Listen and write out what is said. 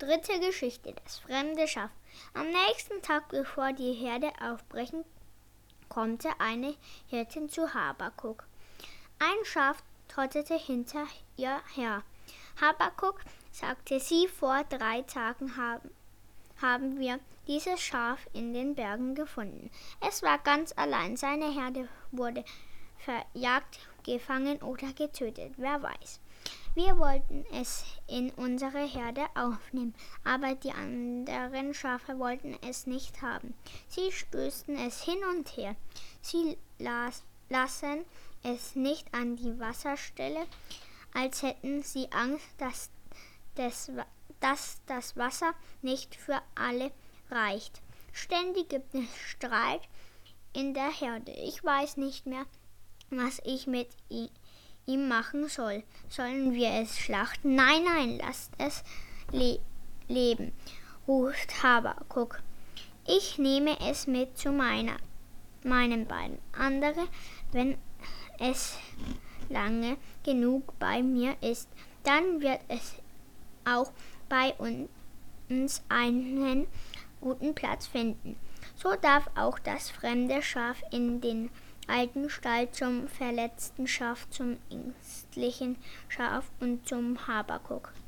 Dritte Geschichte, das fremde Schaf. Am nächsten Tag, bevor die Herde aufbrechen konnte, eine Hirtin zu Habakuk. Ein Schaf trottete hinter ihr her. Habakuk sagte sie, vor 3 Tagen haben wir dieses Schaf in den Bergen gefunden. Es war ganz allein. Seine Herde wurde verjagt, gefangen oder getötet, wer weiß. Wir wollten es in unsere Herde aufnehmen, aber die anderen Schafe wollten es nicht haben. Sie stößten es hin und her. Sie lassen es nicht an die Wasserstelle, als hätten sie Angst, dass das Wasser nicht für alle reicht. Ständig gibt es Streit in der Herde. Ich weiß nicht mehr, was ich mit ihm machen soll. Sollen wir es schlachten? Nein, lasst es leben, ruft Habakuk. Ich nehme es mit zu meinen beiden anderen, wenn es lange genug bei mir ist, dann wird es auch bei uns einen guten Platz finden. So darf auch das fremde Schaf in den alten Stall zum verletzten Schaf, zum ängstlichen Schaf und zum Habakuk.